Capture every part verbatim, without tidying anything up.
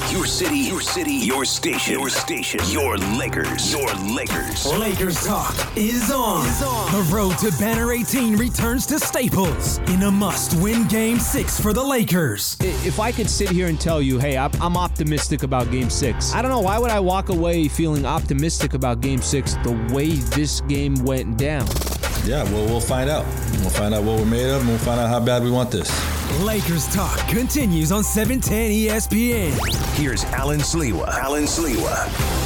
Your city, your city, your station, your station, your Lakers, your Lakers. Lakers talk is on. Is on. The road to Banner eighteen returns to Staples in a must-win Game six for the Lakers. If I could sit here and tell you, hey, I'm optimistic about Game six, I don't know, why would I walk away feeling optimistic about Game six the way this game went down? Yeah, well, we'll find out. We'll find out what we're made of, and we'll find out how bad we want this. Lakers talk continues on seven ten E S P N. Here's Alan Sliwa. Alan Sliwa.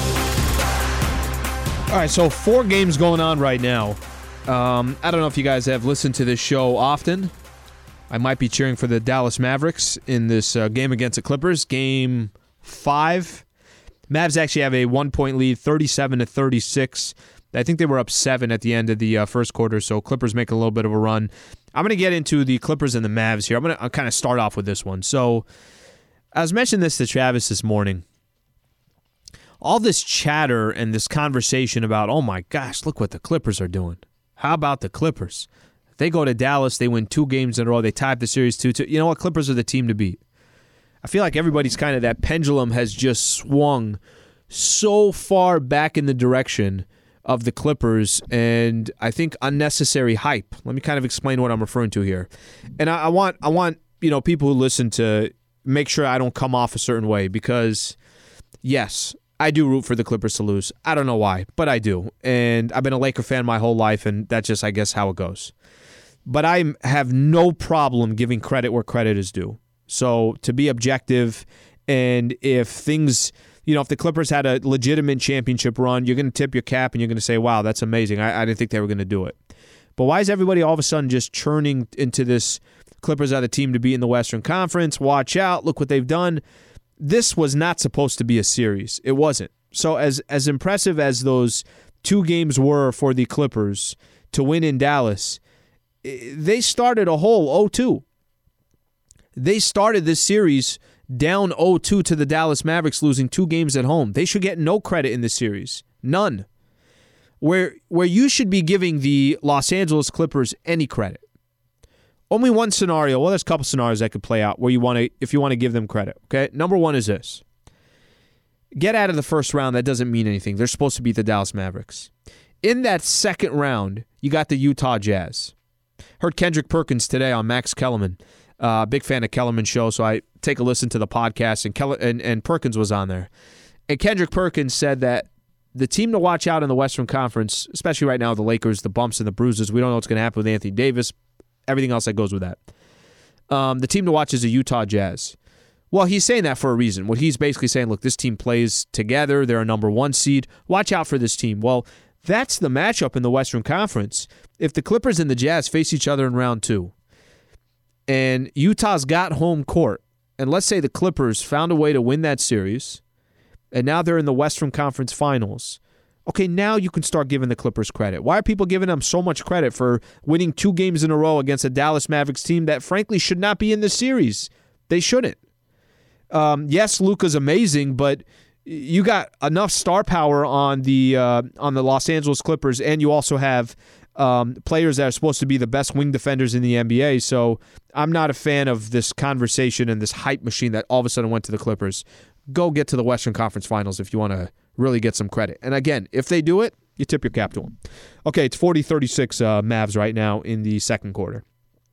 All right, so four games going on right now. Um, I don't know if you guys have listened to this show often. I might be cheering for the Dallas Mavericks in this uh, game against the Clippers. Game five. Mavs actually have a one-point lead, thirty-seven to thirty-six. I think they were up seven at the end of the uh, first quarter, so Clippers make a little bit of a run. I'm going to get into the Clippers and the Mavs here. I'm going to kind of start off with this one. So I was mentioning this to Travis this morning. All this chatter and this conversation about, oh my gosh, look what the Clippers are doing. How about the Clippers? They go to Dallas, they win two games in a row, they tie the series two two. You know what? Clippers are the team to beat. I feel like everybody's kind of, that pendulum has just swung so far back in the direction of the Clippers, and I think unnecessary hype. Let me kind of explain what I'm referring to here. And I, I want I want you know people who listen to make sure I don't come off a certain way, because yes, I do root for the Clippers to lose. I don't know why, but I do. And I've been a Laker fan my whole life, and that's just, I guess, how it goes. But I have no problem giving credit where credit is due. So to be objective, and if things, you know, if the Clippers had a legitimate championship run, you're going to tip your cap and you're going to say, wow, that's amazing. I, I didn't think they were going to do it. But why is everybody all of a sudden just churning into this Clippers are the team to be in the Western Conference? Watch out. Look what they've done. This was not supposed to be a series. It wasn't. So as as impressive as those two games were for the Clippers to win in Dallas, they started a whole oh two. They started this series down oh two to the Dallas Mavericks, losing two games at home. They should get no credit in this series. None. Where where you should be giving the Los Angeles Clippers any credit. Only one scenario. Well, there's a couple scenarios that could play out where you want to, if you want to give them credit. Okay, number one is this: get out of the first round. That doesn't mean anything. They're supposed to beat the Dallas Mavericks. In that second round, you got the Utah Jazz. Heard Kendrick Perkins today on Max Kellerman. Uh, big fan of Kellerman's show, so I take a listen to the podcast, and, Keller, and and Perkins was on there. And Kendrick Perkins said that the team to watch out in the Western Conference, especially right now, the Lakers, the bumps and the bruises, we don't know what's going to happen with Anthony Davis, everything else that goes with that. Um, the team to watch is the Utah Jazz. Well, he's saying that for a reason. What he's basically saying, look, this team plays together. They're a number one seed. Watch out for this team. Well, that's the matchup in the Western Conference. If the Clippers and the Jazz face each other in round two, and Utah's got home court, and let's say the Clippers found a way to win that series, and now they're in the Western Conference Finals, okay, now you can start giving the Clippers credit. Why are people giving them so much credit for winning two games in a row against a Dallas Mavericks team that, frankly, should not be in the series? They shouldn't. Um, yes, Luka's amazing, but you got enough star power on the uh, on the Los Angeles Clippers, and you also have um, players that are supposed to be the best wing defenders in the N B A. So I'm not a fan of this conversation and this hype machine that all of a sudden went to the Clippers. Go get to the Western Conference Finals if you want to really get some credit. And again, if they do it, you tip your cap to them. Okay, it's forty thirty-six uh, Mavs right now in the second quarter.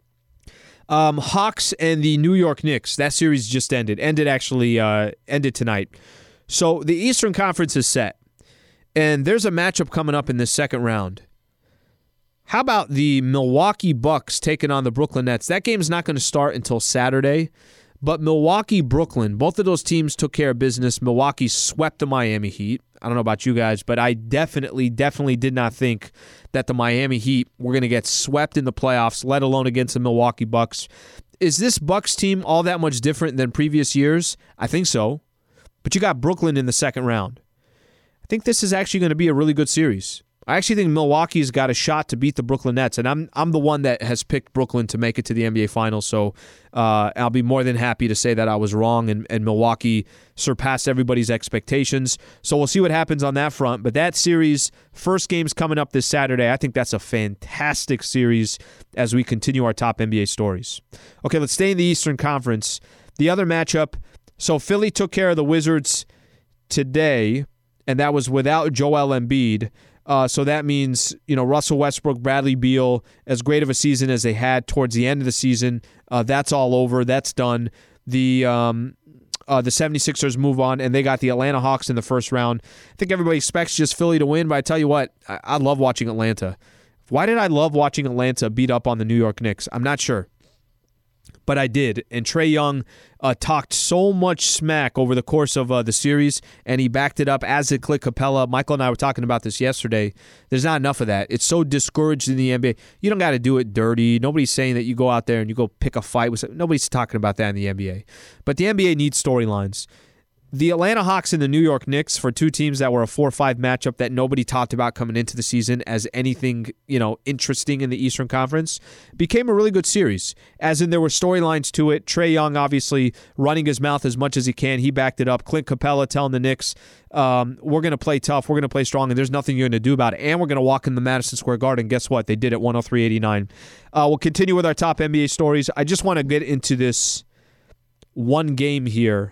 Um, Hawks and the New York Knicks. That series just ended. Ended actually uh, ended tonight. So the Eastern Conference is set, and there's a matchup coming up in this second round. How about the Milwaukee Bucks taking on the Brooklyn Nets? That game's not going to start until Saturday, but Milwaukee, Brooklyn, both of those teams took care of business. Milwaukee swept the Miami Heat. I don't know about you guys, but I definitely, definitely did not think that the Miami Heat were going to get swept in the playoffs, let alone against the Milwaukee Bucks. Is this Bucks team all that much different than previous years? I think so. But you got Brooklyn in the second round. I think this is actually going to be a really good series. I actually think Milwaukee's got a shot to beat the Brooklyn Nets, and I'm I'm the one that has picked Brooklyn to make it to the N B A Finals, so uh, I'll be more than happy to say that I was wrong, and, and Milwaukee surpassed everybody's expectations. So we'll see what happens on that front. But that series, first game's coming up this Saturday. I think that's a fantastic series as we continue our top N B A stories. Okay, let's stay in the Eastern Conference. The other matchup, So Philly took care of the Wizards today, and that was without Joel Embiid. Uh, so that means, you know, Russell Westbrook, Bradley Beal, as great of a season as they had towards the end of the season, uh, that's all over. That's done. The um, uh, the 76ers move on, and they got the Atlanta Hawks in the first round. I think everybody expects just Philly to win, but I tell you what, I, I love watching Atlanta. Why did I love watching Atlanta beat up on the New York Knicks? I'm not sure. But I did. And Trae Young uh, talked so much smack over the course of uh, the series, and he backed it up, as did Clint Capella. Michael and I were talking about this yesterday. There's not enough of that. It's so discouraged in the N B A. You don't got to do it dirty. Nobody's saying that you go out there and you go pick a fight with somebody. Nobody's talking about that in the N B A. But the N B A needs storylines. The Atlanta Hawks and the New York Knicks, for two teams that were a four five matchup that nobody talked about coming into the season as anything, you know, interesting in the Eastern Conference, became a really good series. As in, there were storylines to it. Trae Young, obviously, running his mouth as much as he can. He backed it up. Clint Capella telling the Knicks, um, we're going to play tough, we're going to play strong, and there's nothing you're going to do about it. And we're going to walk in the Madison Square Garden. Guess what? They did it one oh three eighty-nine. Uh, we'll continue with our top N B A stories. I just want to get into this one game here.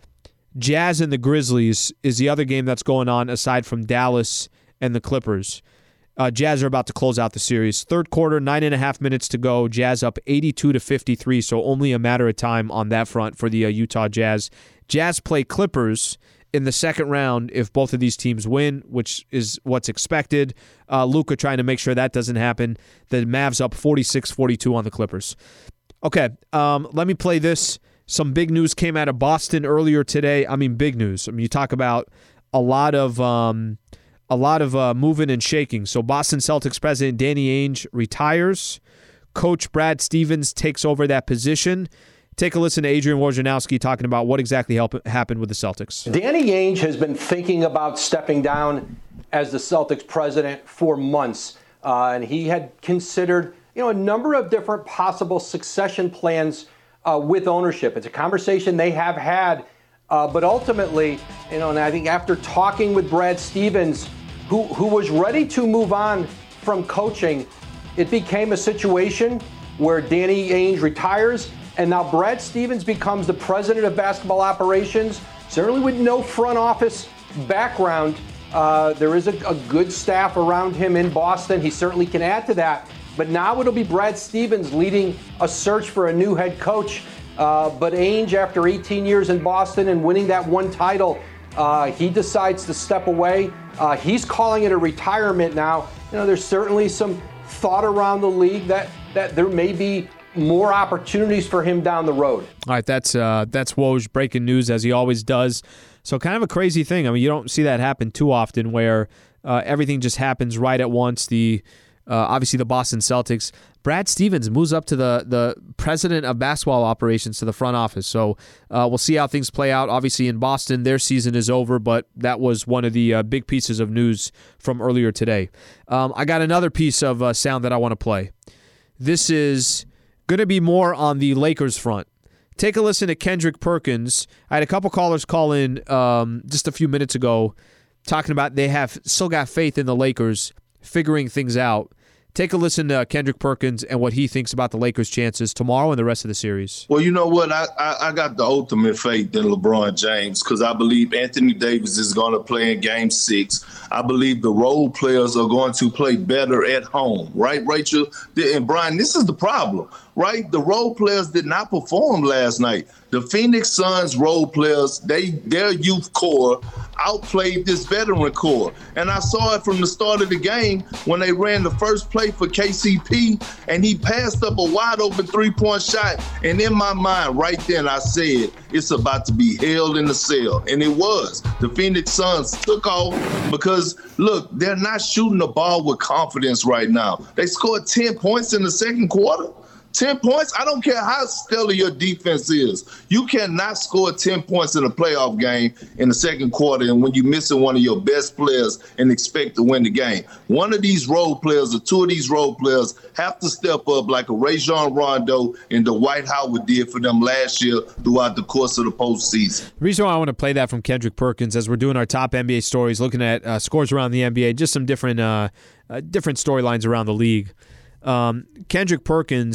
Jazz and the Grizzlies is the other game that's going on aside from Dallas and the Clippers. Uh, Jazz are about to close out the series. Third quarter, nine and a half minutes to go. Jazz up eighty-two to fifty-three, so only a matter of time on that front for the uh, Utah Jazz. Jazz play Clippers in the second round if both of these teams win, which is what's expected. Uh, Luka trying to make sure that doesn't happen. The Mavs up forty-six forty-two on the Clippers. Okay, um, let me play this. Some big news came out of Boston earlier today. I mean, big news. I mean, you talk about a lot of um, a lot of uh, moving and shaking. So Boston Celtics president Danny Ainge retires. Coach Brad Stevens takes over that position. Take a listen to Adrian Wojnarowski talking about what exactly help, happened with the Celtics. Danny Ainge has been thinking about stepping down as the Celtics president for months, uh, and he had considered, you know, a number of different possible succession plans Uh, with ownership. It's a conversation they have had, uh, but ultimately, you know, and I think after talking with Brad Stevens, who, who was ready to move on from coaching, it became a situation where Danny Ainge retires, and now Brad Stevens becomes the president of basketball operations, certainly with no front office background. Uh, there is a, a good staff around him in Boston. He certainly can add to that. But now it'll be Brad Stevens leading a search for a new head coach. Uh, but Ainge, after eighteen years in Boston and winning that one title, uh, he decides to step away. Uh, he's calling it a retirement now. You know, there's certainly some thought around the league that, that there may be more opportunities for him down the road. All right, that's uh, that's Woj breaking news, as he always does. So kind of a crazy thing. I mean, you don't see that happen too often where uh, everything just happens right at once. The Uh, obviously, the Boston Celtics. Brad Stevens moves up to the the president of basketball operations to the front office. So uh, we'll see how things play out. Obviously, in Boston, their season is over, but that was one of the uh, big pieces of news from earlier today. Um, I got another piece of uh, sound that I want to play. This is going to be more on the Lakers front. Take a listen to Kendrick Perkins. I had a couple callers call in um, just a few minutes ago talking about they have still got faith in the Lakers figuring things out. Take a listen to Kendrick Perkins and what he thinks about the Lakers' chances tomorrow and the rest of the series. Well, you know what? I, I, I got the ultimate faith in LeBron James because I believe Anthony Davis is going to play in Game six. I believe the role players are going to play better at home, right, Rachel? And Brian, this is the problem, right? The role players did not perform last night. The Phoenix Suns role players, they their youth core outplayed this veteran core. And I saw it from the start of the game when they ran the first play for K C P, and he passed up a wide open three-point shot. And in my mind, right then, I said, it's about to be hell in the cell. And it was. The Phoenix Suns took off because, look, they're not shooting the ball with confidence right now. They scored ten points in the second quarter. ten points? I don't care how stellar your defense is. You cannot score ten points in a playoff game in the second quarter and when you're missing one of your best players and expect to win the game. One of these role players or two of these role players have to step up like a Rajon Rondo and Dwight Howard did for them last year throughout the course of the postseason. The reason why I want to play that from Kendrick Perkins as we're doing our top N B A stories, looking at uh, scores around the N B A, just some different, uh, uh, different storylines around the league. Um, Kendrick Perkins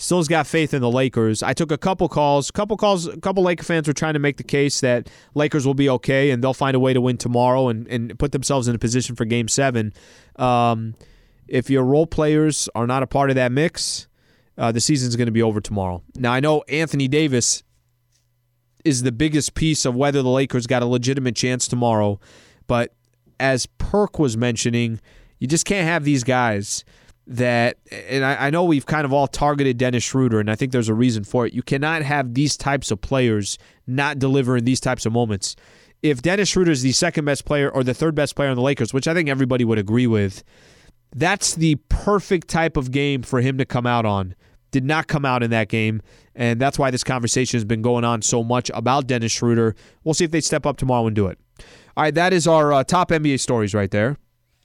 still's got faith in the Lakers. I took a couple calls. A couple calls. A couple Laker fans were trying to make the case that Lakers will be okay and they'll find a way to win tomorrow and, and put themselves in a position for Game Seven. Um, if your role players are not a part of that mix, uh, the season's going to be over tomorrow. Now, I know Anthony Davis is the biggest piece of whether the Lakers got a legitimate chance tomorrow, but as Perk was mentioning, you just can't have these guys that, and I, I know we've kind of all targeted Dennis Schroeder, and I think there's a reason for it. You cannot have these types of players not deliver in these types of moments. If Dennis Schroeder is the second best player or the third best player on the Lakers, which I think everybody would agree with, that's the perfect type of game for him to come out on. Did not come out in that game, and that's why this conversation has been going on so much about Dennis Schroeder. We'll see if they step up tomorrow and do it. All right, that is our uh, top N B A stories right there.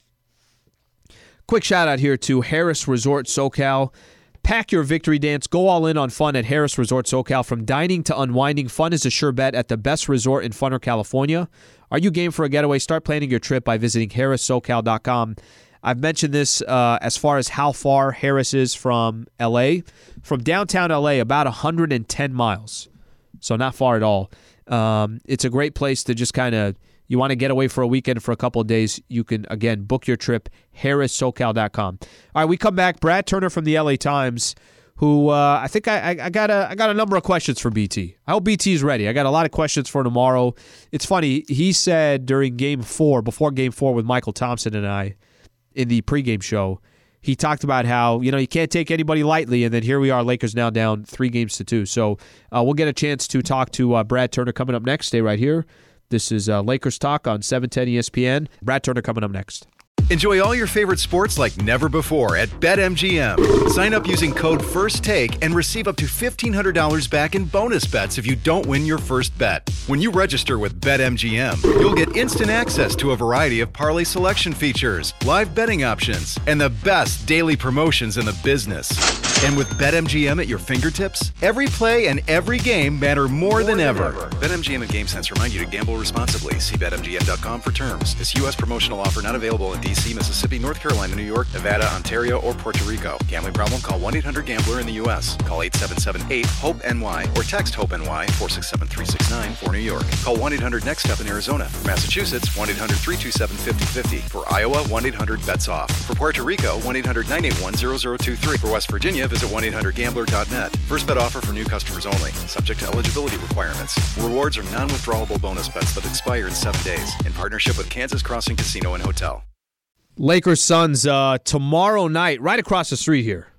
Quick shout-out here to Harris Resort SoCal. Pack your victory dance. Go all in on fun at Harris Resort SoCal. From dining to unwinding, fun is a sure bet at the best resort in Funner, California. Are you game for a getaway? Start planning your trip by visiting harris socal dot com. I've mentioned this uh, as far as how far Harris is from L A. From downtown L A, about one hundred ten miles. So not far at all. Um, it's a great place to just kind of, you want to get away for a weekend for a couple of days, you can, again, book your trip, harris socal dot com. All right, we come back. Brad Turner from the L A Times, who uh, I think I, I, got a, I got a number of questions for B T. I hope B T is ready. I got a lot of questions for tomorrow. It's funny, he said during Game four, before Game four with Michael Thompson and I, in the pregame show, he talked about how, you know, you can't take anybody lightly, and then here we are, Lakers now down three games to two. So uh, we'll get a chance to talk to uh, Brad Turner coming up next. Stay right here. This is uh, Lakers Talk on seven ten E S P N. Brad Turner coming up next. Enjoy all your favorite sports like never before at BetMGM. Sign up using code FIRSTTAKE and receive up to fifteen hundred dollars back in bonus bets if you don't win your first bet. When you register with BetMGM, you'll get instant access to a variety of parlay selection features, live betting options, and the best daily promotions in the business. And with BetMGM at your fingertips, every play and every game matter more, more than, than ever. ever. BetMGM and GameSense remind you to gamble responsibly. See Bet M G M dot com for terms. This U S promotional offer not available in D C, Mississippi, North Carolina, New York, Nevada, Ontario, or Puerto Rico. Gambling problem? Call one eight hundred gambler in the U S. Call eight seven seven eight hope N Y or text HOPE-NY four six seven three six nine for New York. Call one eight hundred next step in Arizona. For Massachusetts, one eight hundred three two seven five zero five zero. For Iowa, one eight hundred bets off. For Puerto Rico, one eight hundred nine eight one zero zero two three. For West Virginia, visit one eight hundred gambler dot net. First bet offer for new customers only. Subject to eligibility requirements. Rewards are non-withdrawable bonus bets that expire in seven days. In partnership with Kansas Crossing Casino and Hotel. Lakers Suns uh, tomorrow night, right across the street here.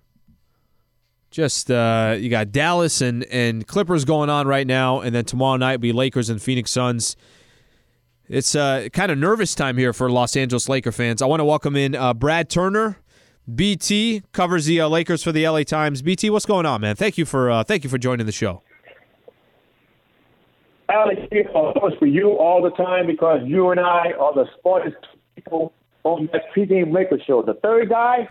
Just uh, you got Dallas and, and Clippers going on right now, and then tomorrow night will be Lakers and Phoenix Suns. It's uh, kind of nervous time here for Los Angeles Laker fans. I want to welcome in uh, Brad Turner. B T covers the uh, Lakers for the L A Times. B T, what's going on, man? Thank you for uh, thank you for joining the show. Alex, it's for you all the time because you and I are the smartest people on that pregame Lakers show. The third guy.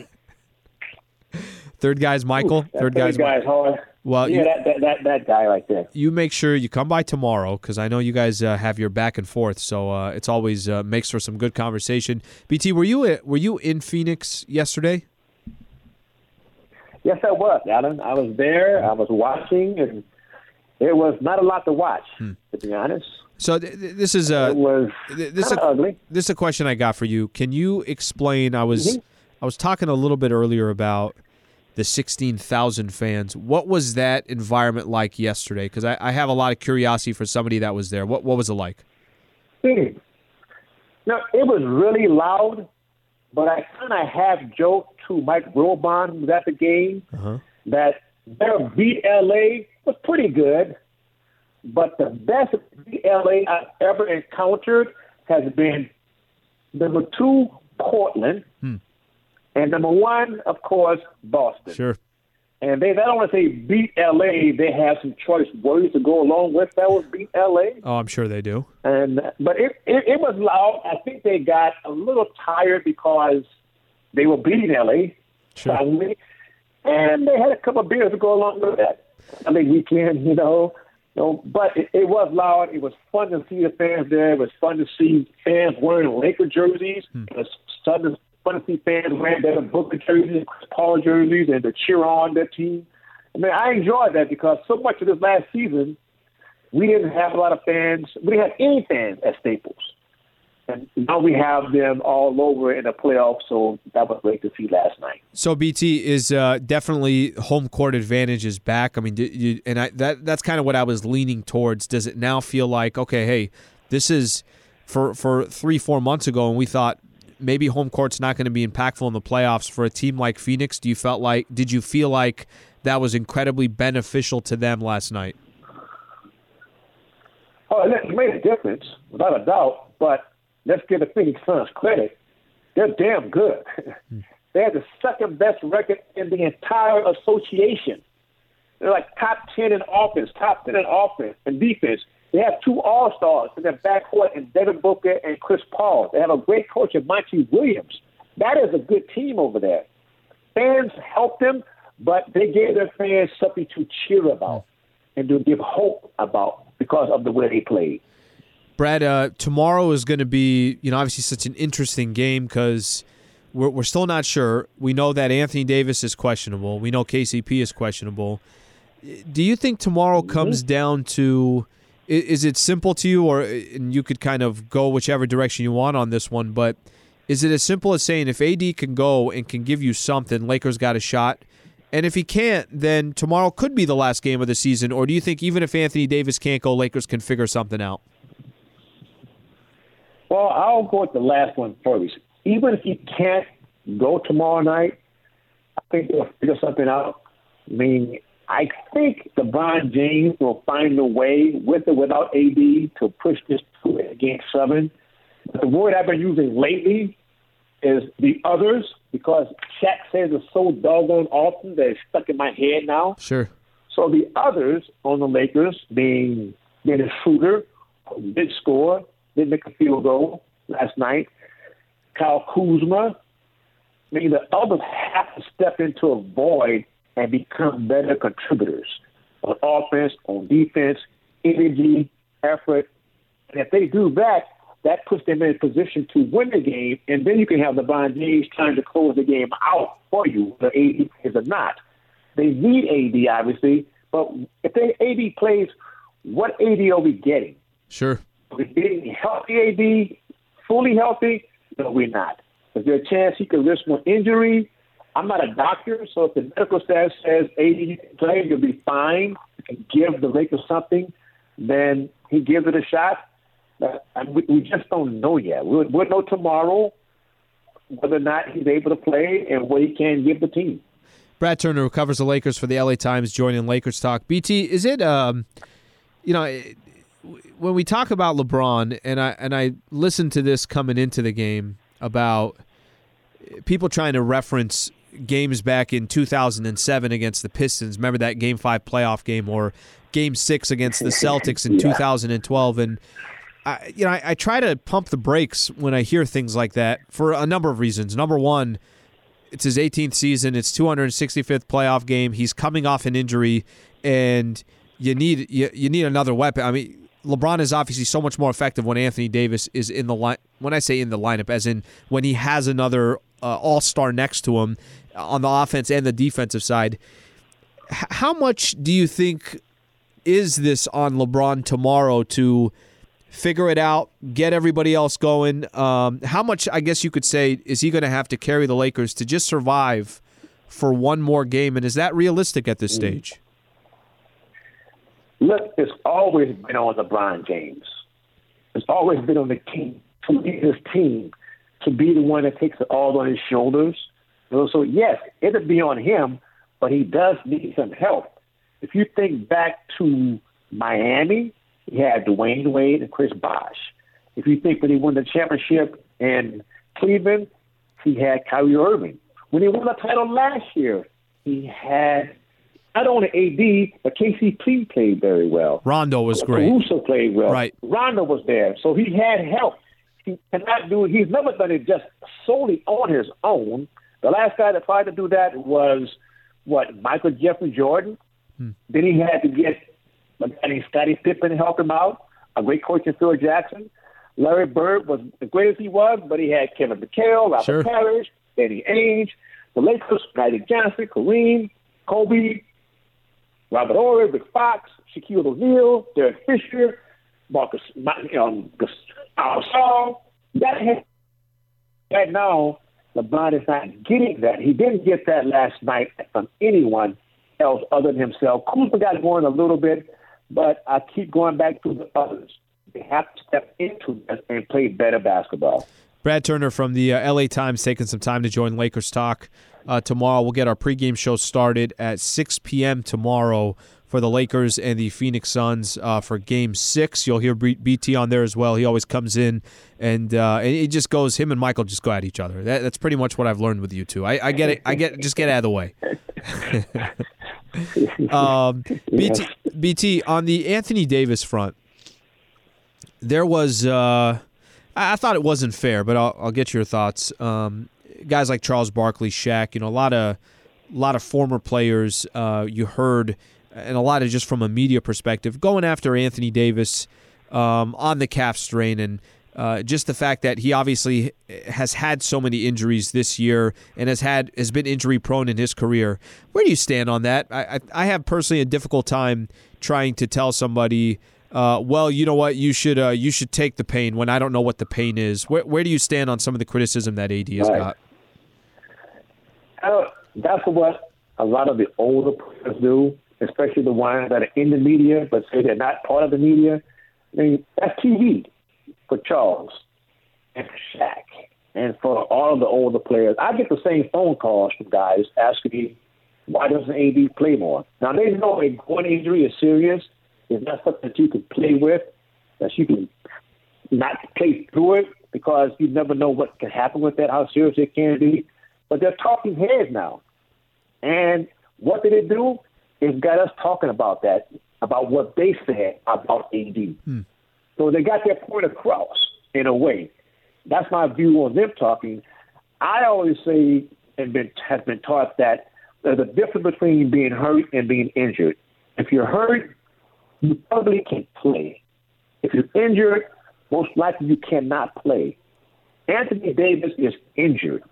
Third guy's Michael. Ooh, third, third guy's guy's hard. Well, yeah, you, that, that that that guy right there. You make sure you come by tomorrow because I know you guys uh, have your back and forth, so uh, it's always uh, makes for some good conversation. B T, were you were you in Phoenix yesterday? Yes, I was, Alan. I was there. I was watching, and it was not a lot to watch, hmm. to be honest. So th- th- this is a it was th- this kind of ugly. This is a question I got for you. Can you explain? I was mm-hmm. I was talking a little bit earlier about the sixteen thousand fans. What was that environment like yesterday? Because I, I have a lot of curiosity for somebody that was there. What what was it like? Hmm. No, it was really loud, but I kind of half joked to Mike Wilbon, who was at the game, uh-huh. that their beat L A was pretty good, but the best beat L A I've ever encountered has been number two, Portland, hmm. and number one, of course, Boston. Sure. And they not only say beat L A, they have some choice words to go along with that was beat L A. Oh, I'm sure they do. And But it, it, it was loud. I think they got a little tired because they were beating L A, sure. suddenly, and they had a couple of beers to go along with that. I mean, weekend, you know. You know but it, it was loud. It was fun to see the fans there. It was fun to see fans wearing Laker jerseys. Hmm. It was fun to, fun to see fans wearing Devin Booker jerseys and Chris Paul jerseys and to cheer on their team. I mean, I enjoyed that because so much of this last season, we didn't have a lot of fans. We didn't have any fans at Staples. And now we have them all over in the playoffs, so that was great to see last night. So B T is uh, definitely home court advantage is back. I mean, you, and I, that that's kind of what I was leaning towards. Does it now feel like, okay, hey, this is for for three, four months ago, and we thought maybe home court's not going to be impactful in the playoffs for a team like Phoenix? Do you felt like did you feel like that was incredibly beneficial to them last night? Oh, it made a difference, without a doubt, but let's give the Phoenix Suns credit. They're damn good. They had the second best record in the entire association. They're like top ten in offense, top ten in offense and defense. They have two all-stars in their backcourt in Devin Booker and Chris Paul. They have a great coach in Monty Williams. That is a good team over there. Fans helped them, but they gave their fans something to cheer about and to give hope about because of the way they played. Brad, uh, tomorrow is going to be, you know, obviously such an interesting game because we're, we're still not sure. We know that Anthony Davis is questionable. We know K C P is questionable. Do you think tomorrow comes down to, is it simple to you, or and you could kind of go whichever direction you want on this one, but is it as simple as saying if A D can go and can give you something, Lakers got a shot? And if he can't, then tomorrow could be the last game of the season, or do you think even if Anthony Davis can't go, Lakers can figure something out? Well, I'll go with the last one first. Even if he can't go tomorrow night, I think they'll figure something out. I mean, I think LeBron James will find a way, with or without A D, to push this to a game seven. But the word I've been using lately is the others, because Shaq says it so doggone often that it's stuck in my head now. Sure. So the others on the Lakers, being Dennis Schroeder, who did score, did make a field goal last night, Kyle Kuzma, I mean, the others have to step into a void and become better contributors on offense, on defense, energy, effort. And if they do that, that puts them in a position to win the game, and then you can have LeBron James trying to close the game out for you, whether A D plays or not. They need A D, obviously, but if they, A D plays, what A D are we getting? Sure. Are we getting healthy A D, fully healthy? No, we're not. Is there a chance he could risk more injury? I'm not a doctor, so if the medical staff says A D can play, you'll be fine, you can give the Lakers something, then he gives it a shot. But we, we just don't know yet. We'll, we'll know tomorrow whether or not he's able to play and what he can give the team. Brad Turner, who covers the Lakers for the L A Times, joining Lakers Talk. B T, is it, um, you know, when we talk about LeBron, and I and I listened to this coming into the game about people trying to reference games back in two thousand seven against the Pistons. Remember that Game five playoff game, or Game six against the Celtics in yeah. two thousand twelve, and I, you know, I, I try to pump the brakes when I hear things like that for a number of reasons. Number one, it's his eighteenth season. It's two hundred sixty-fifth playoff game. He's coming off an injury, and you need you, you need another weapon. I mean, LeBron is obviously so much more effective when Anthony Davis is in the line. When I say in the lineup, as in when he has another uh, all-star next to him on the offense and the defensive side. H- how much do you think is this on LeBron tomorrow to figure it out, get everybody else going? Um, how much, I guess you could say, is he going to have to carry the Lakers to just survive for one more game? And is that realistic at this stage? Look, it's always been on LeBron James. It's always been on the team, to lead his team, to be the one that takes it all on his shoulders. So, yes, it'll be on him, but he does need some help. If you think back to Miami, he had Dwayne Wade and Chris Bosh. If you think when he won the championship in Cleveland, he had Kyrie Irving. When he won the title last year, he had not only A D, but K C P played very well. Rondo was great. Caruso played well. Right. Rondo was there. So he had help. He cannot do it. He's never done it just solely on his own. The last guy that tried to do that was, what, Michael Jeffrey Jordan? Hmm. Then he had to get a guy named Scottie Pippen to help him out, a great coach in Phil Jackson. Larry Bird was as great as he was, but he had Kevin McHale, Robert Sure. Parrish, Danny Ainge, the Lakers, Magic Johnson, Kareem, Kobe, Robert Horry, Rick Fox, Shaquille O'Neal, Derek Fisher, Marcus, um, Gasol. That had, right now, LeBron is not getting that. He didn't get that last night from anyone else other than himself. Kuzma got going a little bit, but I keep going back to the others. They have to step into this and play better basketball. Brad Turner from the uh, L A Times taking some time to join Lakers Talk uh, tomorrow. We'll get our pregame show started at six p.m. tomorrow for the Lakers and the Phoenix Suns uh, for Game Six. You'll hear B T on there as well. He always comes in and uh, and it just goes. Him and Michael just go at each other. That, that's pretty much what I've learned with you two. I, I get it. I get just get out of the way. um, B T, B T on the Anthony Davis front. There was, uh, I thought it wasn't fair, but I'll, I'll get your thoughts. Um, guys like Charles Barkley, Shaq, you know, a lot of, a lot of former players uh, you heard, and a lot of just from a media perspective, going after Anthony Davis um, on the calf strain, and uh, just the fact that he obviously has had so many injuries this year and has had has been injury prone in his career. Where do you stand on that? I, I, I have personally a difficult time trying to tell somebody. Uh, well, you know what? You should uh, you should take the pain when I don't know what the pain is. Where where do you stand on some of the criticism that A D has right. got? Uh, that's what a lot of the older players do, especially the ones that are in the media but say they're not part of the media. I mean, that's T V for Charles and for Shaq and for all of the older players. I get the same phone calls from guys asking me, why doesn't A D play more? Now, they know a one injury is serious. It's not something that you can play with, that you can not play through it because you never know what can happen with that, how serious it can be. But they're talking heads now. And what did it do? It got us talking about that, about what they said about A D. Hmm. So they got their point across in a way. That's my view on them talking. I always say and been has been taught that there's a difference between being hurt and being injured. If you're hurt, you probably can play. If you're injured, most likely you cannot play. Anthony Davis is injured.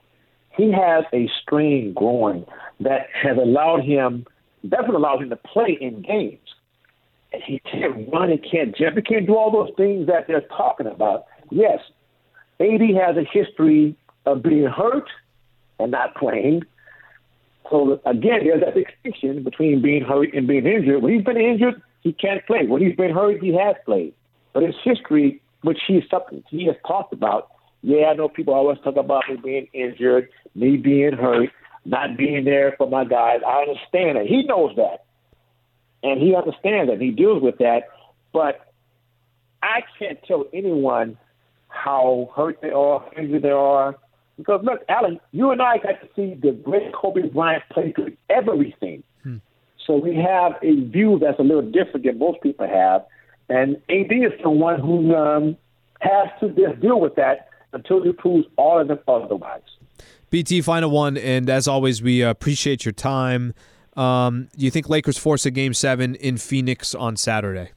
He has a strain growing that has allowed him, definitely allowed him to play in games. He can't run, he can't jump, he can't do all those things that they're talking about. Yes, A D has a history of being hurt and not playing. So, again, there's that distinction between being hurt and being injured. When he's been injured, he can't play. When he's been hurt, he has played. But his history, which he's something he has talked about, yeah, I know people always talk about me being injured, me being hurt, not being there for my guys. I understand that. He knows that. And he understands that. He deals with that. But I can't tell anyone how hurt they are, how injured they are. Because, look, Alan, you and I got to see the great Kobe Bryant play through everything. Hmm. So we have a view that's a little different than most people have. And A D is someone who um, has to just deal with that until he proves all of them otherwise. B T, final one, and as always, we appreciate your time. Um, do you think Lakers force a Game seven in Phoenix on Saturday?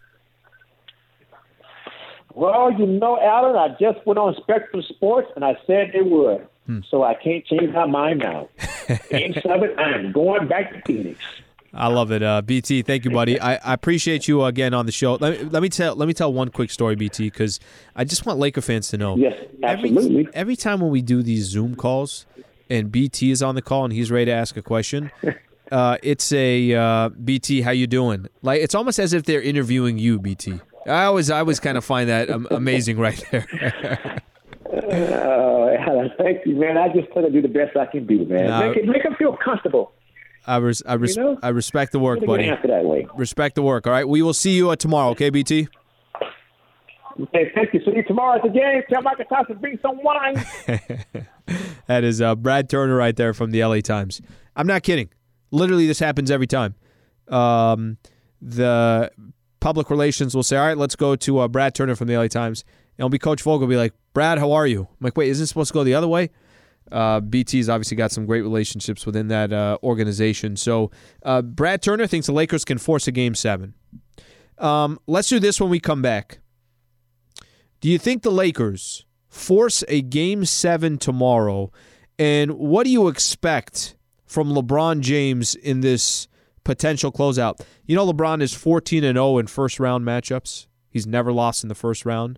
Well, you know, Alan, I just went on Spectrum Sports, and I said they would. Hmm. So I can't change my mind now. Game seven, I'm going back to Phoenix. I love it, uh, B T. Thank you, buddy. I, I appreciate you again on the show. Let me, let me tell let me tell one quick story, B T, because I just want Laker fans to know. Yes, absolutely. Every, every time when we do these Zoom calls, and B T is on the call and he's ready to ask a question, uh, it's a uh, B T, how you doing? Like it's almost as if they're interviewing you, B T. I always I always kind of find that um, amazing right there. uh, thank you, man. I just try to do the best I can do, man. No, make it, make them feel comfortable. I res- I, res- you know? I respect the work, buddy. That way. Respect the work. All right, we will see you uh, tomorrow. Okay, B T. Okay, thank you. See you tomorrow at the game. Tell Michael Thompson bring some wine. That is uh, Brad Turner right there from the L A Times. I'm not kidding. Literally, this happens every time. Um, the public relations will say, all right, let's go to uh, Brad Turner from the L A Times. And it'll be Coach Vogel will be like, Brad, how are you? I'm like, wait, isn't it supposed to go the other way? Uh, B T's obviously got some great relationships within that uh, organization. So uh, Brad Turner thinks the Lakers can force a Game seven. Um, let's do this when we come back. Do you think the Lakers force a game seven tomorrow? And what do you expect from LeBron James in this potential closeout? You know, LeBron is fourteen and oh in first-round matchups. He's never lost in the first round.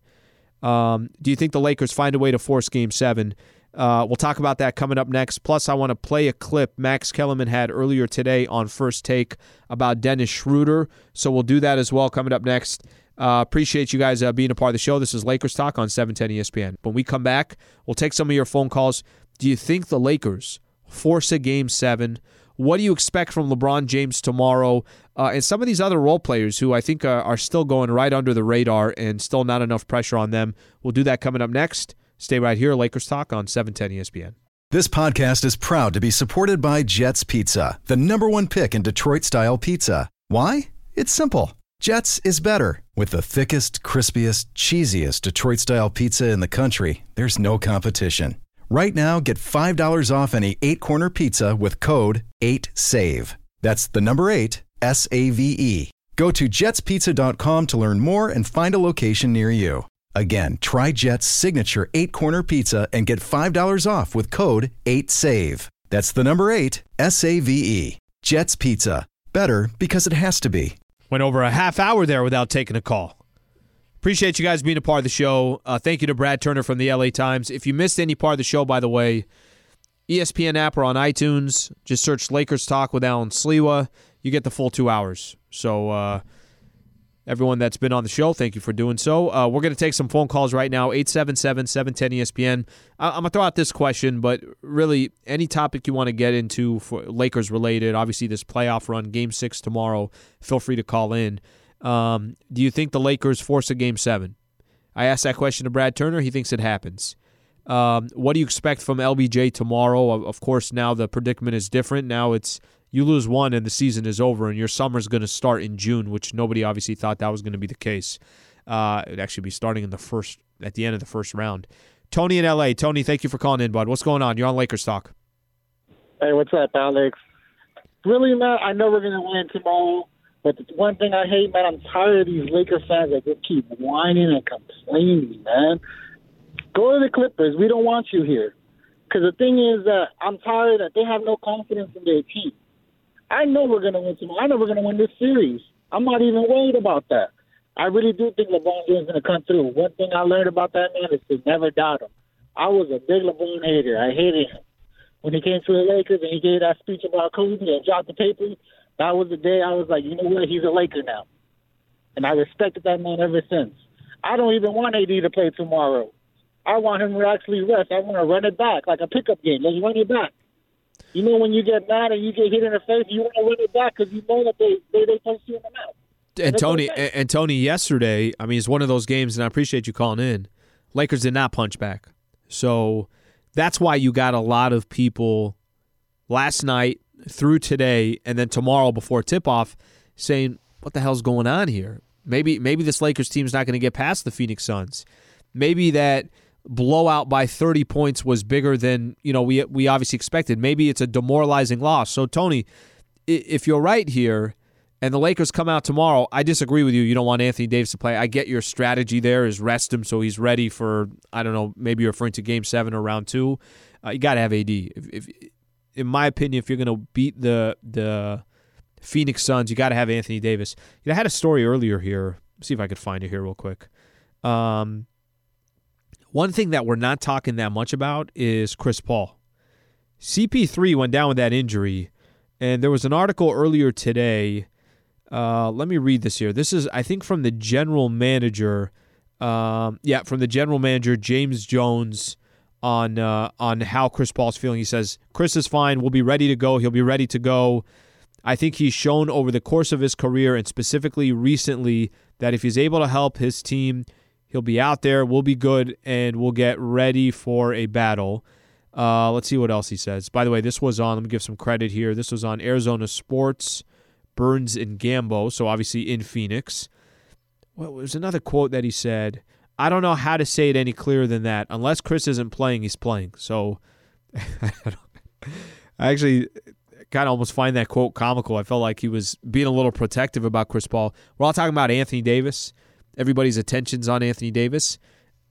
Um, do you think the Lakers find a way to force game seven? Uh, we'll talk about that coming up next. Plus, I want to play a clip Max Kellerman had earlier today on First Take about Dennis Schroeder. So we'll do that as well coming up next. Uh, appreciate you guys uh, being a part of the show. This is Lakers Talk on seven ten E S P N. When we come back, we'll take some of your phone calls. Do you think the Lakers force a game seven? What do you expect from LeBron James tomorrow? Uh, and some of these other role players who I think uh, are still going right under the radar and still not enough pressure on them. We'll do that coming up next. Stay right here, Lakers Talk on seven ten E S P N. This podcast is proud to be supported by Jets Pizza, the number one pick in Detroit-style pizza. Why? It's simple. Jets is better. With the thickest, crispiest, cheesiest Detroit-style pizza in the country, there's no competition. Right now, get five dollars off any eight-corner pizza with code eight save. That's the number eight, S A V E. Go to jets pizza dot com to learn more and find a location near you. Again, try Jet's signature eight-corner pizza and get five dollars off with code eight save. That's the number eight, S A V E. Jet's Pizza. Better because it has to be. Went over a half hour there without taking a call. Appreciate you guys being a part of the show. Uh, thank you to Brad Turner from the L A Times. If you missed any part of the show, by the way, E S P N app or on iTunes, just search Lakers Talk with Alan Sliwa. You get the full two hours. So uh, everyone that's been on the show, thank you for doing so. Uh, we're going to take some phone calls right now, eight seven seven, seven one zero E S P N. I- I'm going to throw out this question, but really any topic you want to get into for Lakers related, obviously this playoff run, game six tomorrow, feel free to call in. Um, do you think the Lakers force a game seven? I asked that question to Brad Turner. He thinks it happens. Um, what do you expect from L B J tomorrow? Of, of course, now the predicament is different. Now it's you lose one and the season is over, and your summer's going to start in June, which nobody obviously thought that was going to be the case. Uh, it'd actually be starting in the first at the end of the first round. Tony in L A. Tony, thank you for calling in, bud. What's going on? You're on Lakers Talk. Hey, what's up, Alex? Really, man, I know we're going to win tomorrow. But the one thing I hate, man, I'm tired of these Laker fans that just keep whining and complaining, man. Go to the Clippers. We don't want you here. Because the thing is that I'm tired that they have no confidence in their team. I know we're going to win tomorrow. I know we're going to win this series. I'm not even worried about that. I really do think LeBron James is going to come through. One thing I learned about that man is to never doubt him. I was a big LeBron hater. I hated him. When he came to the Lakers and he gave that speech about Kobe and dropped the paper, that was the day I was like, you know what, he's a Laker now. And I respected that man ever since. I don't even want A D to play tomorrow. I want him to actually rest. I want to run it back like a pickup game. Let's run it back. You know when you get mad and you get hit in the face, you want to run it back because you know that they, they, they punch you in the mouth. And, and Tony, and, and Tony, yesterday, I mean, it's one of those games, and I appreciate you calling in. Lakers did not punch back. So that's why you got a lot of people last night, through today, and then tomorrow before tip-off saying, what the hell's going on here? Maybe maybe this Lakers team's not going to get past the Phoenix Suns. Maybe that blowout by thirty points was bigger than, you know, we we obviously expected. Maybe it's a demoralizing loss. So, Tony, if you're right here and the Lakers come out tomorrow, I disagree with you. You don't want Anthony Davis to play. I get your strategy there is rest him so he's ready for, I don't know, maybe you're referring to game seven or round two. Uh, you got to have A D. If, if In my opinion, if you're going to beat the the Phoenix Suns, you got to have Anthony Davis. You know, I had a story earlier here. Let's see if I could find it here real quick. Um, one thing that we're not talking that much about is Chris Paul. C P three went down with that injury, and there was an article earlier today. Uh, let me read this here. This is, I think, from the general manager. Um, yeah, from the general manager, James Jones, on uh, on how Chris Paul's feeling. He says, Chris is fine. We'll be ready to go. He'll be ready to go. I think he's shown over the course of his career and specifically recently that if he's able to help his team, he'll be out there, we'll be good, and we'll get ready for a battle. Uh, let's see what else he says. By the way, this was on, let me give some credit here. This was on Arizona Sports, Burns and Gambo, so obviously in Phoenix. Well, there's another quote that he said. I don't know how to say it any clearer than that. Unless Chris isn't playing, he's playing. So I, I actually kind of almost find that quote comical. I felt like he was being a little protective about Chris Paul. We're all talking about Anthony Davis. Everybody's attention's on Anthony Davis.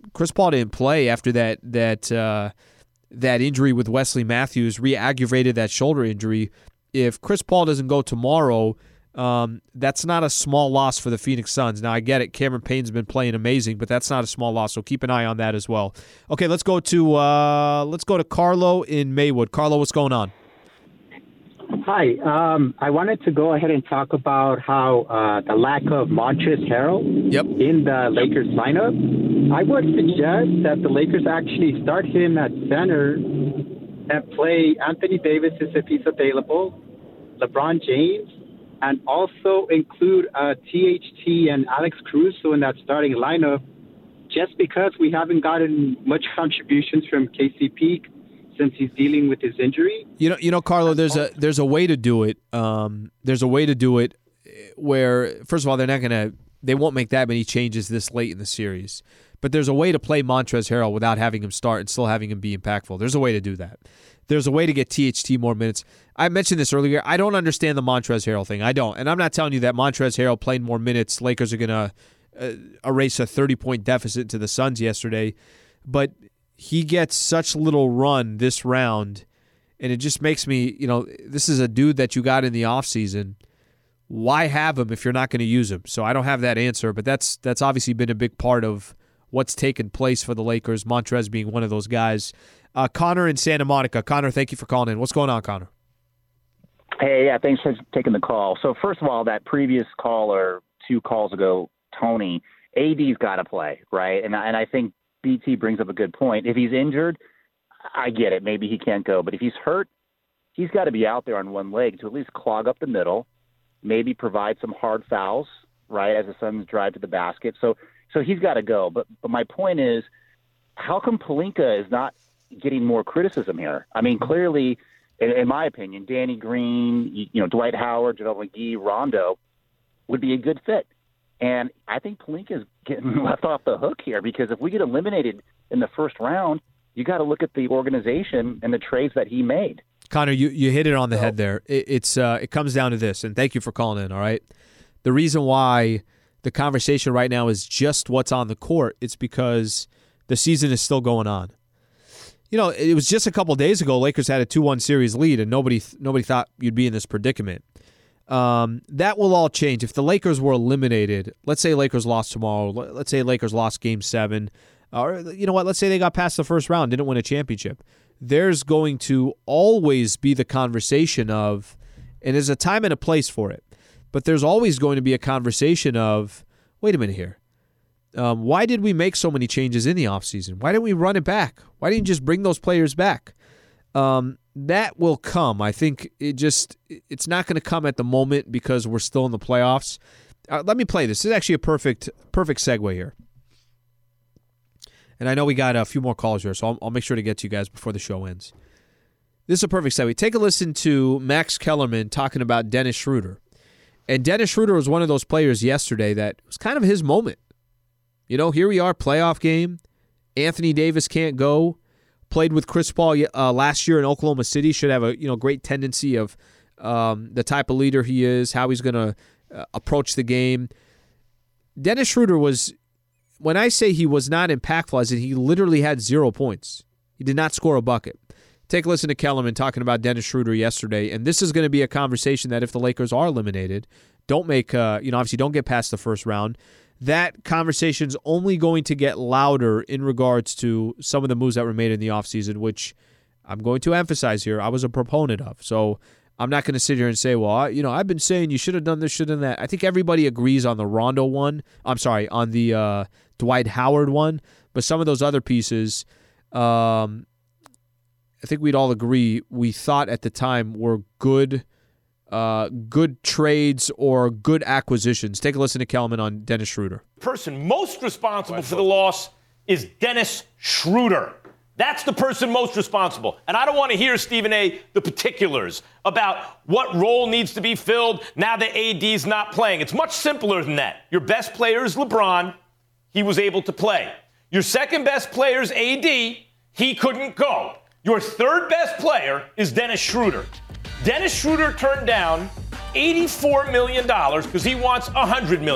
Chris Paul didn't play after that that uh, that injury with Wesley Matthews, re-aggravated that shoulder injury. If Chris Paul doesn't go tomorrow, um, that's not a small loss for the Phoenix Suns. Now, I get it. Cameron Payne's been playing amazing, but that's not a small loss, so keep an eye on that as well. Okay, let's go to uh, let's go to Carlo in Maywood. Carlo, what's going on? Hi. Um, I wanted to go ahead and talk about how uh, the lack of Montrezl Harrell yep. in the Lakers lineup. I would suggest that the Lakers actually start him at center and play Anthony Davis if he's available, LeBron James, and also include uh, T H T and Alex Caruso in that starting lineup, just because we haven't gotten much contributions from K C P since he's dealing with his injury. You know, you know, Carlo, there's a there's a way to do it. Um, there's a way to do it where, first of all, they're not gonna, they won't make that many changes this late in the series. But there's a way to play Montrezl Harrell without having him start and still having him be impactful. There's a way to do that. There's a way to get T H T more minutes. I mentioned this earlier. I don't understand the Montrezl Harrell thing. I don't. And I'm not telling you that Montrezl Harrell playing more minutes, Lakers are going to uh, erase a thirty-point deficit to the Suns yesterday. But he gets such little run this round, and it just makes me, you know, this is a dude that you got in the offseason. Why have him if you're not going to use him? So I don't have that answer, but that's that's obviously been a big part of what's taken place for the Lakers, Montrezl being one of those guys. Uh, Connor in Santa Monica. Connor, thank you for calling in. What's going on, Connor? Hey, yeah, thanks for taking the call. So first of all, that previous caller two calls ago, Tony, A D's got to play, right? And, and I think B T brings up a good point. If he's injured, I get it. Maybe he can't go. But if he's hurt, he's got to be out there on one leg to at least clog up the middle, maybe provide some hard fouls, right, as the Suns drive to the basket. So so he's got to go. But but my point is, how come Pelinka is not getting more criticism here? I mean, clearly, in, in my opinion, Danny Green, you, you know, Dwight Howard, JaVale McGee, Rondo would be a good fit. And I think Pelinka is getting left off the hook here, because if we get eliminated in the first round, you got to look at the organization and the trades that he made. Connor, you, you hit it on the head there. It, it's uh, it comes down to this, and thank you for calling in, all right? The reason why the conversation right now is just what's on the court, it's because the season is still going on. You know, it was just a couple days ago, Lakers had a two one series lead, and nobody nobody thought you'd be in this predicament. Um, that will all change. If the Lakers were eliminated, let's say Lakers lost tomorrow, let's say Lakers lost game seven, or you know what, let's say they got past the first round, didn't win a championship. There's going to always be the conversation of, and there's a time and a place for it, but there's always going to be a conversation of, wait a minute here. Um, why did we make so many changes in the offseason? Why didn't we run it back? Why didn't you just bring those players back? Um, that will come. I think it just it's not going to come at the moment because we're still in the playoffs. Uh, let me play this. This is actually a perfect perfect segue here. And I know we got a few more calls here, so I'll, I'll make sure to get to you guys before the show ends. This is a perfect segue. Take a listen to Max Kellerman talking about Dennis Schroeder. And Dennis Schroeder was one of those players yesterday that was kind of his moment. You know, here we are, playoff game. Anthony Davis can't go. Played with Chris Paul uh, last year in Oklahoma City. Should have a you know great tendency of um, the type of leader he is, how he's going to uh, approach the game. Dennis Schroeder was, when I say he was not impactful, as in he literally had zero points. He did not score a bucket. Take a listen to Kellerman talking about Dennis Schroeder yesterday, and this is going to be a conversation that if the Lakers are eliminated, don't make, uh, you know, obviously don't get past the first round, that conversation's only going to get louder in regards to some of the moves that were made in the offseason, which I'm going to emphasize here, I was a proponent of. So I'm not going to sit here and say, well, I, you know, I've been saying you should have done this, should have done that. I think everybody agrees on the Rondo one. I'm sorry, on the uh, Dwight Howard one. But some of those other pieces, um, I think we'd all agree we thought at the time were good Uh, good trades or good acquisitions. Take a listen to Kellerman on Dennis Schroeder. The person most responsible for the loss is Dennis Schroeder. That's the person most responsible. And I don't want to hear, Stephen A., the particulars about what role needs to be filled now that A D's not playing. It's much simpler than that. Your best player is LeBron. He was able to play. Your second best player is A D. He couldn't go. Your third best player is Dennis Schroeder. Dennis Schroeder turned down eighty-four million dollars because he wants one hundred million dollars.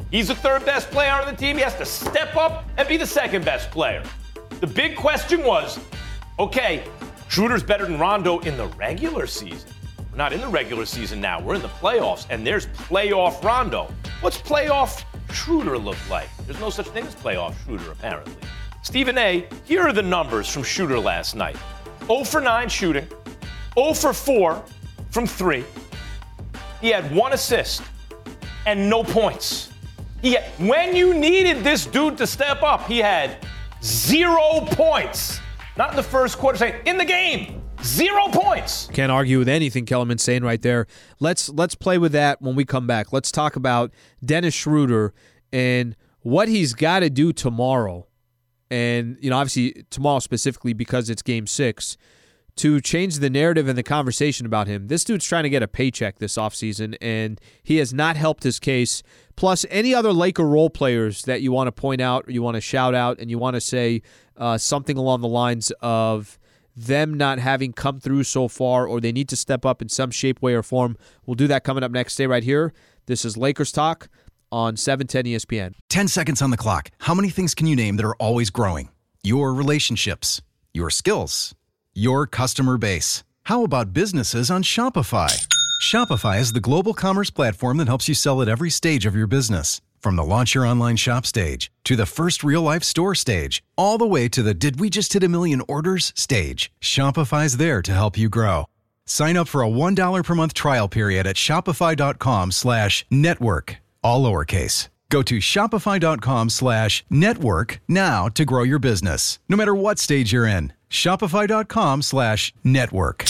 He's the third best player on the team. He has to step up and be the second best player. The big question was, okay, Schroeder's better than Rondo in the regular season. We're not in the regular season now. We're in the playoffs, and there's playoff Rondo. What's playoff Schroeder look like? There's no such thing as playoff Schroeder, apparently. Stephen A., here are the numbers from Schroeder last night. zero for nine shooting, zero for four from three. He had one assist and no points. He had, when you needed this dude to step up, he had zero points. Not in the first quarter, saying in the game, zero points. Can't argue with anything Kellerman's saying right there. Let's let's play with that when we come back. Let's talk about Dennis Schroeder and what he's got to do tomorrow. And, you know, obviously tomorrow specifically because it's game six, to change the narrative and the conversation about him. This dude's trying to get a paycheck this offseason, and he has not helped his case. Plus, any other Laker role players that you want to point out or you want to shout out and you want to say uh, something along the lines of them not having come through so far or they need to step up in some shape, way, or form. We'll do that coming up next. Stay right here. This is Lakers Talk on seven ten E S P N. Ten seconds on the clock. How many things can you name that are always growing? Your relationships, your skills, your customer base. How about businesses on Shopify? Shopify is the global commerce platform that helps you sell at every stage of your business. From the launch your online shop stage to the first real-life store stage, all the way to the did we just hit a million orders stage. Shopify's there to help you grow. Sign up for a one dollar per month trial period at shopify.com slash network, all lowercase. Go to shopify.com slash network now to grow your business, no matter what stage you're in. Shopify.com slash network.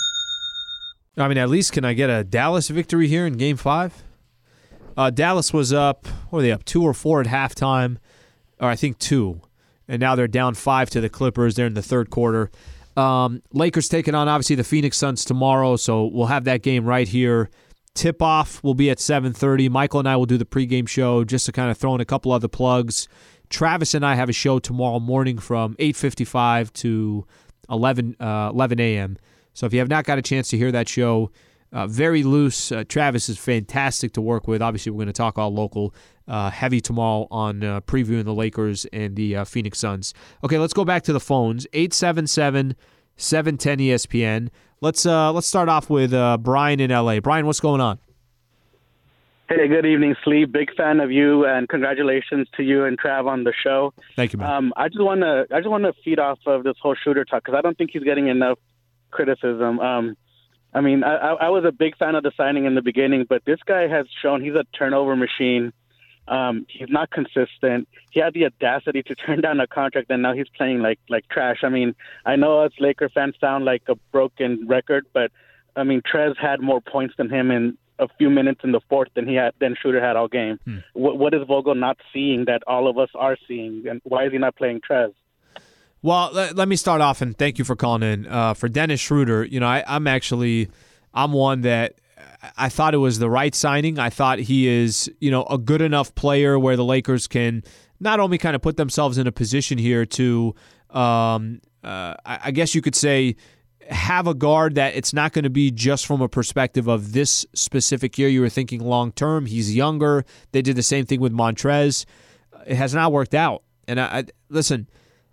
I mean, at least can I get a Dallas victory here in game five? Uh, Dallas was up, what were they up, two or four at halftime, or I think two. And now they're down five to the Clippers. They're in the third quarter. Um, Lakers taking on, obviously, the Phoenix Suns tomorrow, so we'll have that game right here. Tip-off will be at seven thirty. Michael and I will do the pregame show just to kind of throw in a couple other plugs. Travis and I have a show tomorrow morning from eight fifty-five to eleven a.m. So if you have not got a chance to hear that show, uh, very loose. Uh, Travis is fantastic to work with. Obviously, we're going to talk all local. Uh, heavy tomorrow on uh, previewing the Lakers and the uh, Phoenix Suns. Okay, let's go back to the phones. eight seven seven, seven one zero E S P N. Let's uh, let's start off with uh, Brian in L A. Brian, what's going on? Hey, good evening, Sleeve. Big fan of you, and congratulations to you and Trav on the show. Thank you, man. Um, I just want to I just want to feed off of this whole Schroeder talk because I don't think he's getting enough criticism. Um, I mean, I, I was a big fan of the signing in the beginning, but this guy has shown he's a turnover machine. Um, he's not consistent. He had the audacity to turn down a contract, and now he's playing like like trash. I mean, I know us Laker fans sound like a broken record, but I mean, Trez had more points than him in a few minutes in the fourth than he had than Schroeder had all game. Hmm. What, what is Vogel not seeing that all of us are seeing, and why is he not playing Trez? Well, let, let me start off, and thank you for calling in. Uh, for Dennis Schroeder, you know, I, I'm actually I'm one that. I thought it was the right signing. I thought he is, you know, a good enough player where the Lakers can not only kind of put themselves in a position here to, um, uh, I guess you could say, have a guard that it's not going to be just from a perspective of this specific year. You were thinking long term. He's younger. They did the same thing with Montrez. It has not worked out. And I, I listen.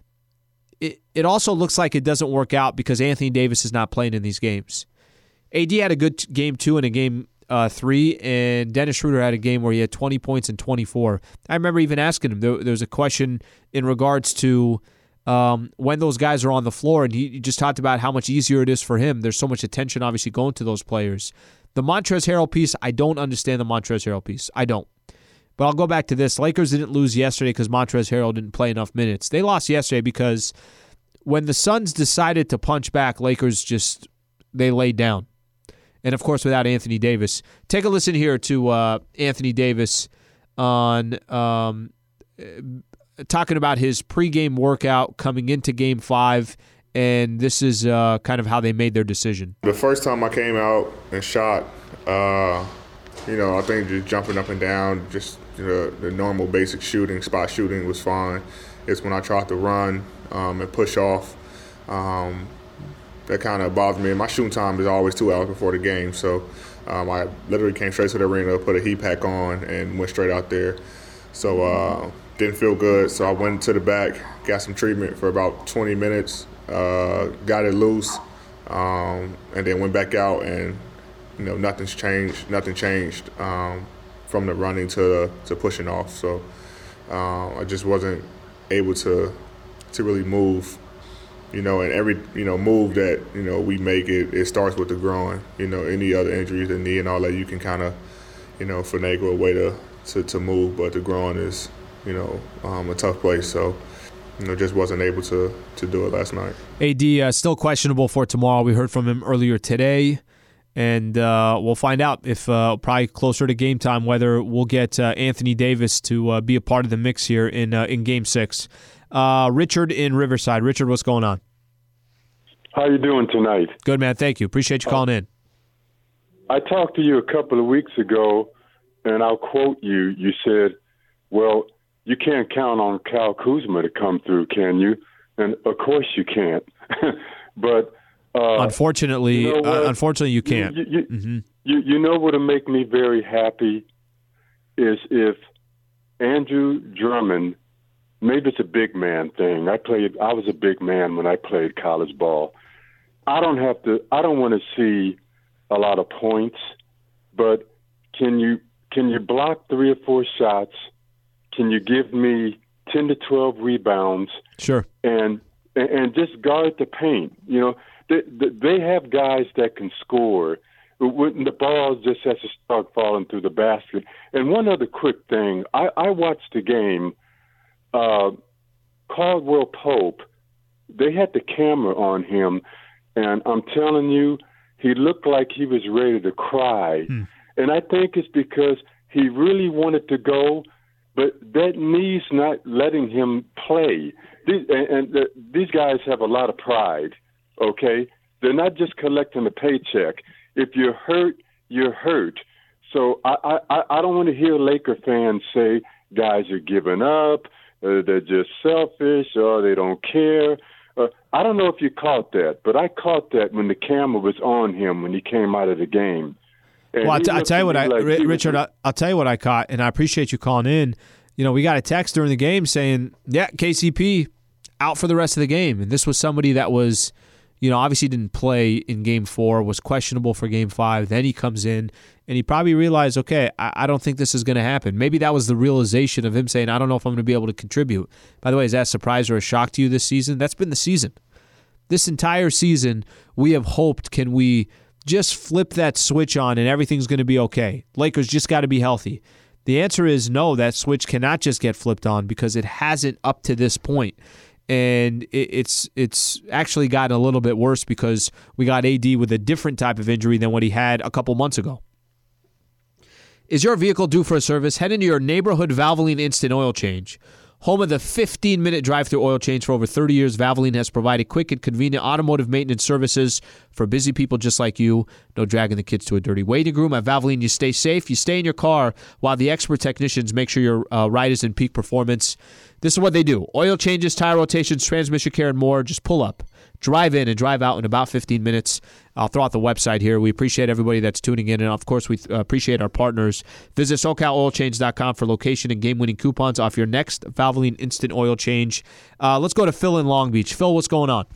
It it also looks like it doesn't work out because Anthony Davis is not playing in these games. A D had a good game two and a game uh, three, and Dennis Schroeder had a game where he had twenty points and twenty-four. I remember even asking him, there, there was a question in regards to um, when those guys are on the floor, and he, he just talked about how much easier it is for him. There's so much attention, obviously, going to those players. The Montrezl Harrell piece, I don't understand the Montrezl Harrell piece. I don't. But I'll go back to this. Lakers didn't lose yesterday because Montrezl Harrell didn't play enough minutes. They lost yesterday because when the Suns decided to punch back, Lakers just, they laid down. And, of course, without Anthony Davis. Take a listen here to uh, Anthony Davis on um, talking about his pregame workout coming into Game five, and this is uh, kind of how they made their decision. The first time I came out and shot, uh, you know, I think just jumping up and down, just you know, the normal basic shooting, spot shooting was fine. It's when I tried to run um, and push off, um, that kind of bothered me. My shooting time is always two hours before the game, so um, I literally came straight to the arena, put a heat pack on, and went straight out there. So uh, didn't feel good. So I went to the back, got some treatment for about twenty minutes, uh, got it loose, um, and then went back out, and you know nothing's changed. Nothing changed um, from the running to to pushing off. So uh, I just wasn't able to to really move. You know, and every, you know, move that, you know, we make, it, it starts with the groin. You know, any other injuries, the knee and all that, you can kind of, you know, finagle a way to, to, to move. But the groin is, you know, um, a tough place. So, you know, just wasn't able to, to do it last night. A D uh, still questionable for tomorrow. We heard from him earlier today. And uh, we'll find out if uh, probably closer to game time whether we'll get uh, Anthony Davis to uh, be a part of the mix here in uh, in Game Six. Uh, Richard in Riverside. Richard, what's going on? How you doing tonight? Good, man. Thank you. Appreciate you calling in. I talked to you a couple of weeks ago, and I'll quote you. You said, well, you can't count on Kyle Kuzma to come through, can you? And, of course, you can't. but uh, Unfortunately, you know uh, unfortunately, you can't. You, you, mm-hmm. you, you know what would make me very happy is if Andrew Drummond, maybe it's a big man thing. I played. I was a big man when I played college ball. I don't have to. I don't want to see a lot of points, but can you can you block three or four shots? Can you give me ten to twelve rebounds? Sure. And and, and just guard the paint. You know, they, they have guys that can score. When the ball just has to start falling through the basket. And one other quick thing, I, I watched the game. Uh, Caldwell Pope, they had the camera on him, and I'm telling you, he looked like he was ready to cry. Hmm. And I think it's because he really wanted to go, but that knee's not letting him play. These, and and the, these guys have a lot of pride, okay? They're not just collecting a paycheck. If you're hurt, you're hurt. So I, I, I don't want to hear Laker fans say guys are giving up, Uh, they're just selfish, or they don't care. Uh, I don't know if you caught that, but I caught that when the camera was on him when he came out of the game. And well, I'll, t- I'll tell you what, I, like R- was, Richard, I'll, I'll tell you what I caught, and I appreciate you calling in. You know, we got a text during the game saying, yeah, K C P out for the rest of the game. And this was somebody that was, you know, obviously didn't play in game four, was questionable for game five. Then he comes in, and he probably realized, okay, I, I don't think this is going to happen. Maybe that was the realization of him saying, I don't know if I'm going to be able to contribute. By the way, is that a surprise or a shock to you this season? That's been the season. This entire season, we have hoped, can we just flip that switch on and everything's going to be okay? Lakers just got to be healthy. The answer is no, that switch cannot just get flipped on because it hasn't up to this point. And it's it's actually gotten a little bit worse because we got A D with a different type of injury than what he had a couple months ago. Is your vehicle due for a service? Head into your neighborhood Valvoline Instant Oil Change. Home of the fifteen-minute drive-thru oil change for over thirty years, Valvoline has provided quick and convenient automotive maintenance services for busy people just like you. No dragging the kids to a dirty waiting room. At Valvoline, you stay safe, you stay in your car, while the expert technicians make sure your uh, ride is in peak performance. This is what they do. Oil changes, tire rotations, transmission care, and more. Just pull up, drive in, and drive out in about fifteen minutes. I'll throw out the website here. We appreciate everybody that's tuning in, and of course, we appreciate our partners. Visit SoCal Oil Change dot com for location and game-winning coupons off your next Valvoline Instant Oil Change. Uh, let's go to Phil in Long Beach. Phil, what's going on?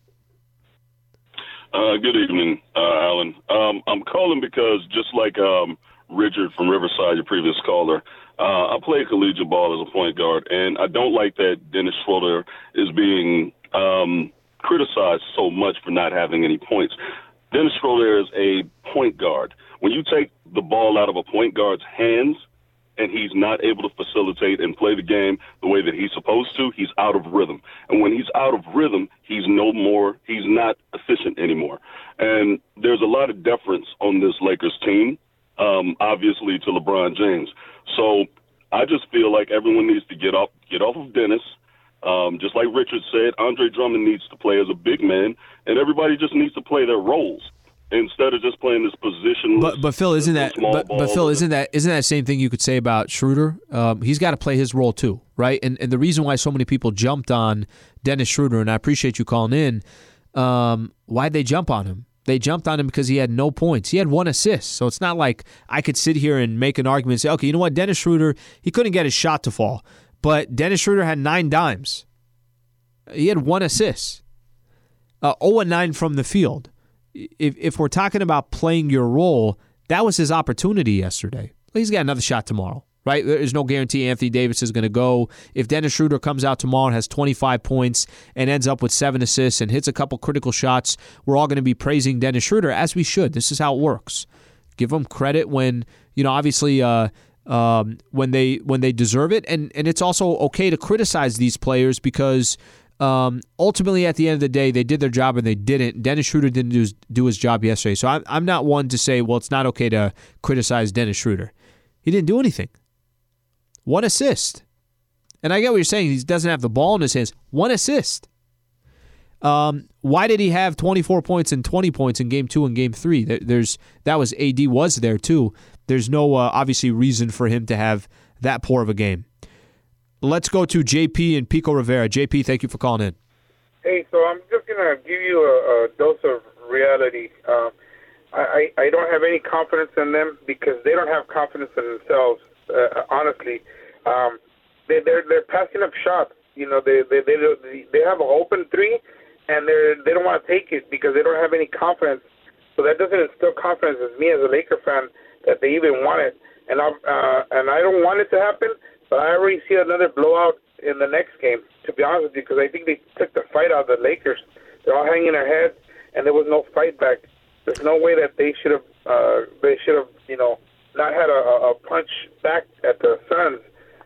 Uh, good evening, uh, Alan. Um, I'm calling because just like um, Richard from Riverside, your previous caller, uh, I played collegiate ball as a point guard, and I don't like that Dennis Schroeder is being um, criticized so much for not having any points. Dennis Schroeder is a point guard. When you take the ball out of a point guard's hands and he's not able to facilitate and play the game the way that he's supposed to, he's out of rhythm. And when he's out of rhythm, he's no more, he's not efficient anymore. And there's a lot of deference on this Lakers team, um, obviously to LeBron James. So I just feel like everyone needs to get off, get off of Dennis. Um, just like Richard said, Andre Drummond needs to play as a big man, and everybody just needs to play their roles instead of just playing this position. But but Phil, isn't that but, but Phil, isn't that isn't that the same thing you could say about Schroeder? Um, he's got to play his role too, right? And and the reason why so many people jumped on Dennis Schroeder, and I appreciate you calling in, um, why'd they jump on him? They jumped on him because he had no points. He had one assist. So it's not like I could sit here and make an argument and say, okay, you know what, Dennis Schroeder, he couldn't get his shot to fall. But Dennis Schroeder had nine dimes. He had one assist. Uh, zero and nine from the field. If, if we're talking about playing your role, that was his opportunity yesterday. He's got another shot tomorrow. Right? There's no guarantee Anthony Davis is going to go. If Dennis Schroeder comes out tomorrow and has twenty-five points and ends up with seven assists and hits a couple critical shots, we're all going to be praising Dennis Schroeder, as we should. This is how it works. Give him credit when, you know, obviously uh, um, when they when they deserve it. And, and it's also okay to criticize these players because um, ultimately at the end of the day, they did their job and they didn't. Dennis Schroeder didn't do his, do his job yesterday. So I'm, I'm not one to say, well, it's not okay to criticize Dennis Schroeder. He didn't do anything. One assist. And I get what you're saying. He doesn't have the ball in his hands. One assist. Um, why did he have twenty-four points and twenty points in game two and game three? There's That was A D was there too. There's no, uh, obviously, reason for him to have that poor of a game. Let's go to J P and Pico Rivera. J P, thank you for calling in. Hey, so I'm just going to give you a, a dose of reality. Um, I, I don't have any confidence in them because they don't have confidence in themselves. Uh, honestly, um, they, they're they're passing up shots. You know, they they they they have an open three, and they they don't want to take it because they don't have any confidence. So that doesn't instill confidence as me as a Laker fan that they even want it. And I uh, and I don't want it to happen, but I already see another blowout in the next game. To be honest with you, because I think they took the fight out of the Lakers. They're all hanging their heads, and there was no fight back. There's no way that they should have uh, they should have you know. not had a, a punch back at the Suns.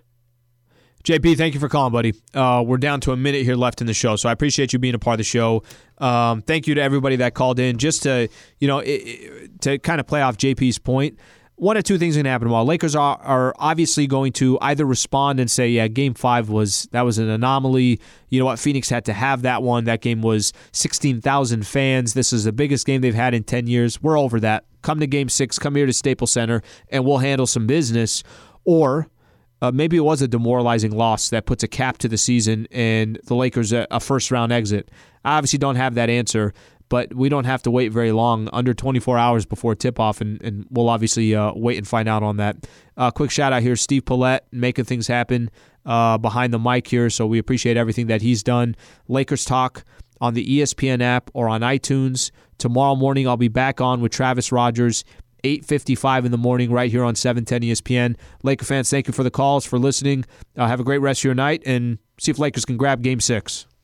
J P, thank you for calling, buddy. Uh, we're down to a minute here left in the show, so I appreciate you being a part of the show. Um, thank you to everybody that called in. Just to, you know, it, it, to kind of play off J P's point, one or two things are going to happen tomorrow. Lakers are, are obviously going to either respond and say, yeah, game five was, that was an anomaly. You know what? Phoenix had to have that one. That game was sixteen thousand fans. This is the biggest game they've had in ten years. We're over that. Come to game six, come here to Staples Center, and we'll handle some business. Or uh, maybe it was a demoralizing loss that puts a cap to the season and the Lakers a, a first-round exit. I obviously don't have that answer, but we don't have to wait very long, under twenty-four hours before tip-off, and, and we'll obviously uh, wait and find out on that. Uh, quick shout-out here, Steve Paulette, making things happen uh, behind the mic here, so we appreciate everything that he's done. Lakers Talk on the E S P N app or on iTunes. Tomorrow morning, I'll be back on with Travis Rogers, eight fifty-five in the morning, right here on seven ten E S P N. Laker fans, thank you for the calls, for listening. Uh, have a great rest of your night, and see if Lakers can grab Game six.